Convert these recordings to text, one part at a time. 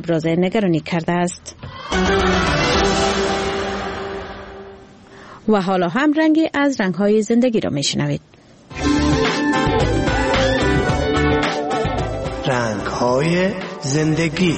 ابراز نگرانی کرده است. و حالا هم رنگی از رنگ‌های زندگی را می‌شنوید. رنگ‌های زندگی.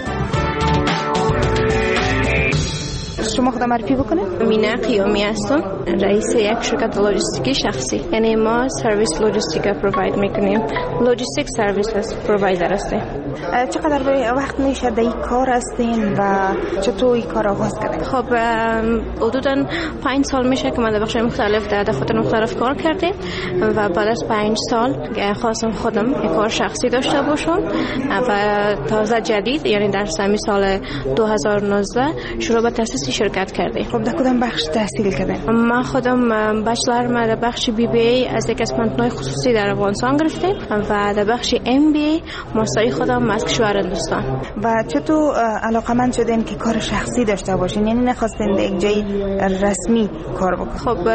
شما خودم معرفی بکنید؟ مینه قیامی هستم، رئیس یک شرکت لوجستیکی شخصی. یعنی ما سرویس لوجستیک پروواید میکنیم. لوجستیک سرویس پرووایدر هستیم. چقدر وقت میشه در این کار هستین و چطور این کار آغاز کردین؟ خب حدوداً 5 سال میشه که من در بخش مختلف در دفاتر مختلف کار کردیم و بعد از 5 سال خواستم خودم یک کار شخصی داشته باشم و تازه جدید، یعنی در سال 2019 شروع به تأسیس شرکت کردیم. خب در کدام بخش تحصیل کردین؟ من خودم بچلر در بخش BBA از یک از پانتونای خصوصی در افغانستان گرفتیم و در بخش MBA ماستری خودم از کشور هندوستان. و چطور علاقمند شدین که کار شخصی داشته باشین؟ یعنی نخواستین در یک جای رسمی کار بکنین؟ خب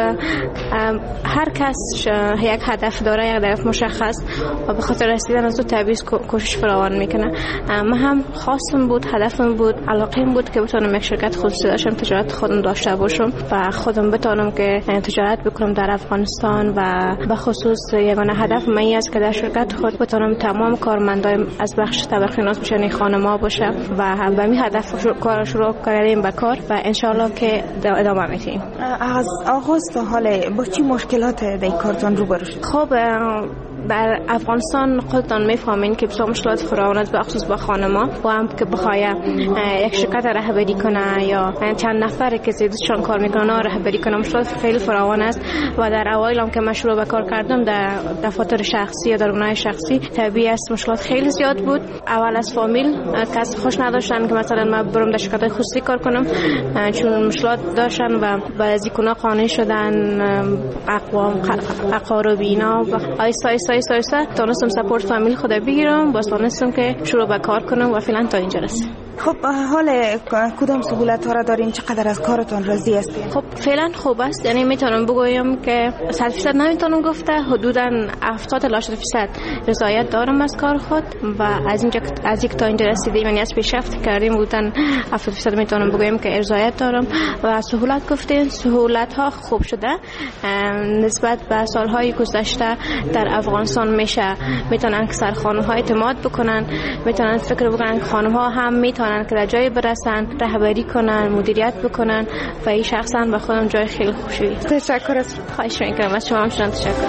هر کس یک هدف داره، یک هدف مشخص و به خاطر رسیدن از او طبیعی کوشش فراوان میکنه. من هم خواستم بود، هدفم بود، علاقم بود که بتونم یک شرکت خصوصی داشتم، تجارت خودم داشته باشم و خودم بتونم که تجارت بکنم در افغانستان و به خصوص یگانه هدف من است که در شرکت خود بتونم تمام کارمندان از بخش طبقه باشن، خانم‌ها باشه و همین هدف کار شروع کردیم به کار و ان شاء الله که ادامه میدیم. از آغاز تا حالا با چه مشکلات در کارتون روبرو شدید؟ خب در افغانستان خودتان میفهمین که بسیار مشکلات فراوان است، به خصوص با خانم‌ها و هم که بخواد یک شرکت رهبری کنه یا چند نفر که زیادشان کار میکنن رهبری کنه، مشکلات خیلی فراوان است و در اوایل هم که من شروع به کار کردم در دفاتر شخصی یا در بنای شخصی طبیعی است مشکلات خیلی زیاد بود. اول از فامیل کس خوش نداشتن که مثلا من برم در شرکت خصوصی کار کنم چون مشکلات داشتن و بعضی کنا قانع شدن اقوام اقارب اینا و آیستا تونستم سپورت فامیل خود بگیرم، باز تونستم که شروع به کار کنم و فعلا تا اینجا رسیدم. خب حال کدام سهولت ها را دارین؟ چقدر از کارتون راضی هستین؟ خب فعلا خوب است، یعنی میتونم بگویم که 100% نمیتونم گفته، حدودا 70 تا 80% رضایت دارم از کار خود و از یک تا اینجا رسیدیم، یعنی از پیشرفت کردیم بودن 70% میتونم بگویم که رضایت دارم. و سهولت گفتین، سهولت ها خوب شده نسبت به سالهای گذشته. در افغانستان میتونن اکثر خانم ها اعتماد بکنن، میتونن فکر بکنن خانم ها هم میتونن که در جای برسن، رهبری کنن، مدیریت بکنن و این شخصا به خودم جای خیلی خوشی. تشکر از شما. خواهش می‌کنم از شما هم تشکر.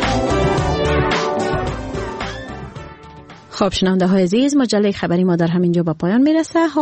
خب شنونده های عزیز، مجله خبری ما در همینجا به پایان میرسه.